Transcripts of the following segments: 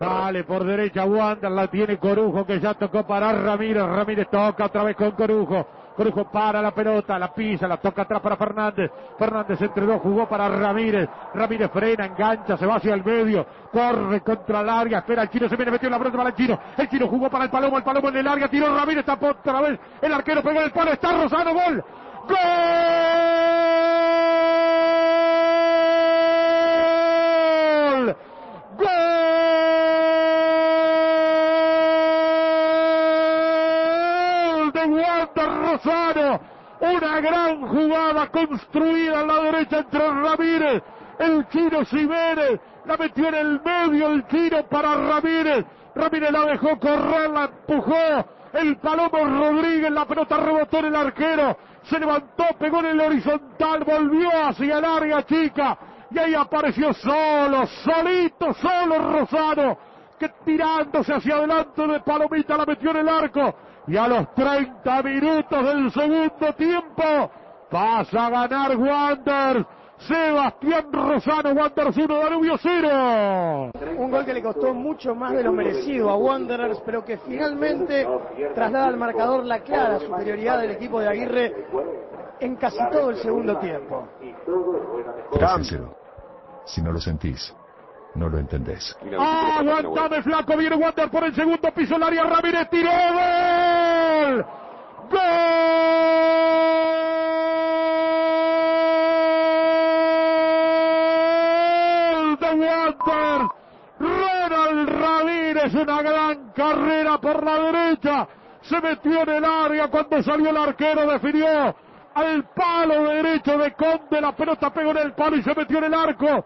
Sale por derecha Wander, la tiene Corujo que ya tocó para Ramírez. Ramírez toca otra vez con Corujo. Corujo para la pelota, la pisa, la toca atrás para Fernández. Fernández entre dos jugó para Ramírez. Ramírez frena, engancha, se va hacia el medio. Corre contra el área, espera el Chino, se viene, metió la pelota para el Chino. El Chino jugó para el Palomo en el área, tiró Ramírez, tapó otra vez. El arquero pegó en el palo, está Rosano, gol. ¡Gol! ¡Gol! Wander Rosano, una gran jugada construida en la derecha entre Ramírez, el Chino Jiménez, la metió en el medio el Chino para Ramírez, Ramírez la dejó correr, la empujó, el Palomo Rodríguez, la pelota rebotó en el arquero, se levantó, pegó en el horizontal, volvió hacia el área chica, y ahí apareció solo Rosano, que tirándose hacia adelante de palomita la metió en el arco. Y a los 30 minutos del segundo tiempo pasa a ganar Wanderers. Sebastián Rosano, Wanderers 1, Danubio 0. Un gol que le costó mucho más de lo merecido a Wanderers, pero que finalmente traslada al marcador la clara superioridad del equipo de Aguirre en casi todo el segundo tiempo. 3-0. Si no lo sentís, no lo entendés. Aguantame, flaco, viene Wander por el segundo piso, el área, Ramírez tiró, ¡gol! ¡Gol de Wander! Ronald Ramírez, una gran carrera por la derecha, se metió en el área cuando salió el arquero, definió al palo derecho de Conde, la pelota pegó en el palo y se metió en el arco.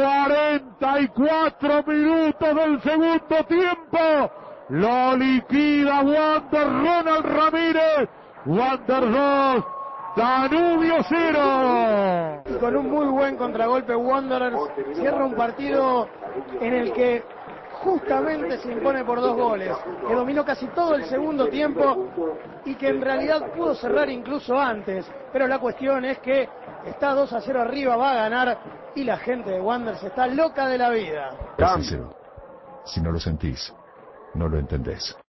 44 minutos del segundo tiempo, lo liquida Wander, Ronald Ramírez. Wander 2, Danubio 0. Con un muy buen contragolpe, Wanderers cierra un partido en el que justamente se impone por 2 goles, que dominó casi todo el segundo tiempo y que en realidad pudo cerrar incluso antes, pero la cuestión es que está 2-0 arriba, va a ganar y la gente de Wanderers está loca de la vida. 3-0. Si no lo sentís, no lo entendés.